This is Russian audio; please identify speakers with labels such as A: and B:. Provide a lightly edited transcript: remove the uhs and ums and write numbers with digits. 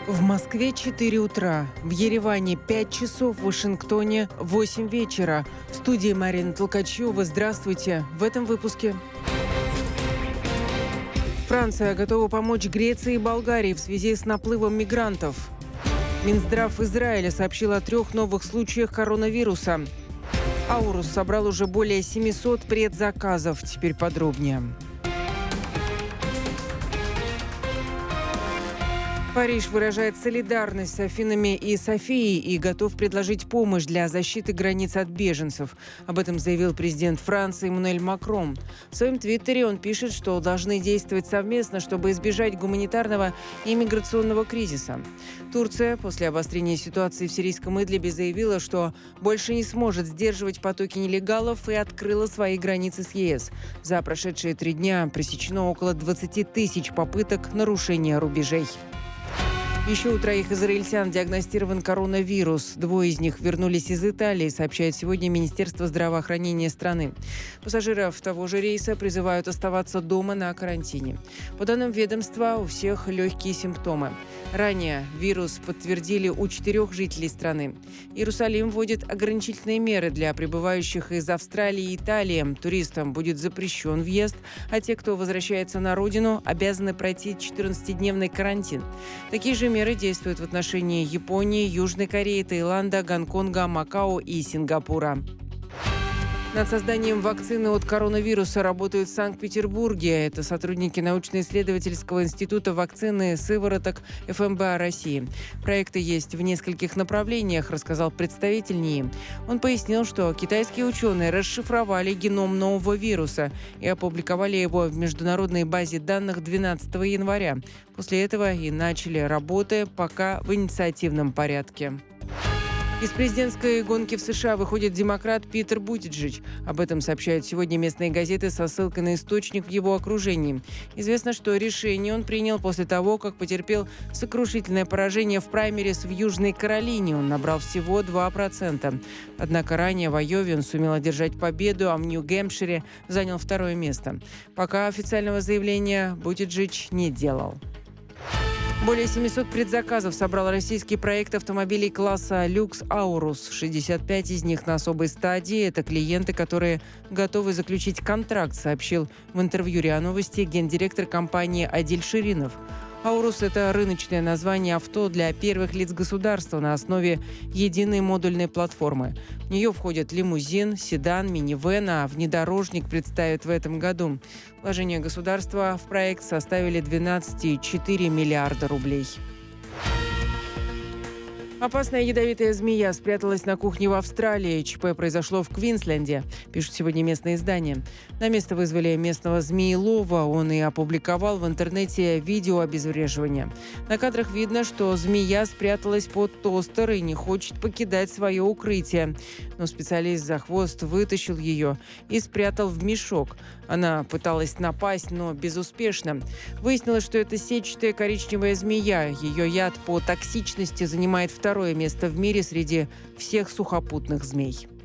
A: В Москве 4 утра, в Ереване 5 часов, в Вашингтоне 8 вечера. В студии Марина Толкачева. Здравствуйте. В этом выпуске. Франция готова помочь Греции и Болгарии в связи с наплывом мигрантов. Минздрав Израиля сообщил о 3 новых случаях коронавируса. Аурус собрал уже более 700 предзаказов. Теперь подробнее. Париж выражает солидарность с Афинами и Софией и готов предложить помощь для защиты границ от беженцев. Об этом заявил президент Франции Эммануэль Макрон. В своем твиттере он пишет, что должны действовать совместно, чтобы избежать гуманитарного и миграционного кризиса. Турция после обострения ситуации в сирийском Идлибе заявила, что больше не сможет сдерживать потоки нелегалов и открыла свои границы с ЕС. За прошедшие 3 дня пресечено около 20 тысяч попыток нарушения рубежей. Еще у 3 израильтян диагностирован коронавирус. 2 из них вернулись из Италии, сообщает сегодня Министерство здравоохранения страны. Пассажиров того же рейса призывают оставаться дома на карантине. По данным ведомства, у всех легкие симптомы. Ранее вирус подтвердили у 4 жителей страны. Иерусалим вводит ограничительные меры для прибывающих из Австралии и Италии. Туристам будет запрещен въезд, а те, кто возвращается на родину, обязаны пройти 14-дневный карантин. Такие же меры действуют в отношении Японии, Южной Кореи, Таиланда, Гонконга, Макао и Сингапура. Над созданием вакцины от коронавируса работают в Санкт-Петербурге. Это сотрудники научно-исследовательского института вакцины сывороток ФМБА России. Проекты есть в нескольких направлениях, рассказал представитель НИИ. Он пояснил, что китайские ученые расшифровали геном нового вируса и опубликовали его в международной базе данных 12 января. После этого и начали работы, пока в инициативном порядке. Из президентской гонки в США выходит демократ Питер Бутиджич. Об этом сообщают сегодня местные газеты со ссылкой на источник в его окружении. Известно, что решение он принял после того, как потерпел сокрушительное поражение в праймерис в Южной Каролине. Он набрал всего 2%. Однако ранее в Айове он сумел одержать победу, а в Нью-Гэмпшире занял 2 место. Пока официального заявления Бутиджич не делал. Более 700 предзаказов собрал российский проект автомобилей класса «Люкс Аурус». 65 из них на особой стадии. Это клиенты, которые готовы заключить контракт, сообщил в интервью РИА Новости гендиректор компании Адиль Ширинов. «Аурус» — это рыночное название авто для первых лиц государства на основе единой модульной платформы. В нее входят лимузин, седан, минивэн, а внедорожник представят в этом году. Вложения государства в проект составили 12,4 миллиарда рублей. Опасная ядовитая змея спряталась на кухне в Австралии. ЧП произошло в Квинсленде, пишут сегодня местные издания. На место вызвали местного змеелова. Он и опубликовал в интернете видео обезвреживания. На кадрах видно, что змея спряталась под тостер и не хочет покидать свое укрытие. Но специалист за хвост вытащил ее и спрятал в мешок. Она пыталась напасть, но безуспешно. Выяснилось, что это сетчатая коричневая змея. Ее яд по токсичности занимает 2 место в мире среди всех сухопутных змей.